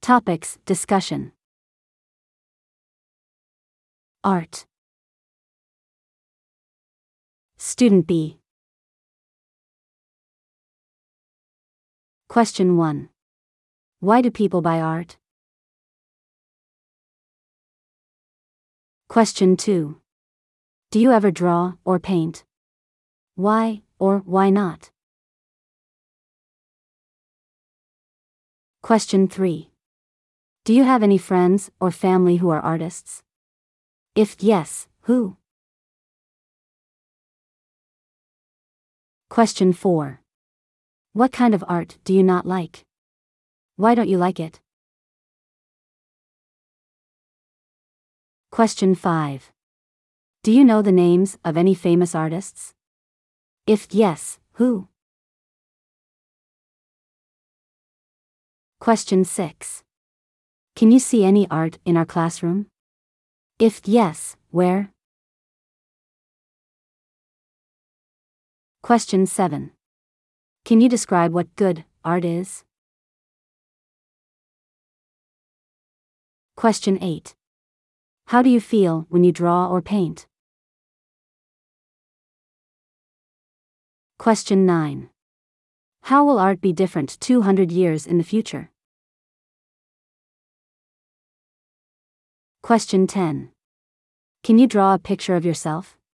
Topics, discussion. Art. Student B. Question 1. Why do people buy art? Question 2. Do you ever draw or paint? Why or why not? Question 3. Do you have any friends or family who are artists? If yes, who? Question 4. What kind of art do you not like? Why don't you like it? Question 5. Do you know the names of any famous artists? If yes, who? Question 6. Can you see any art in our classroom? If yes, where? Question 7. Can you describe what good art is? Question 8. How do you feel when you draw or paint? Question 9. How will art be different 200 years in the future? Question 10. Can you draw a picture of yourself?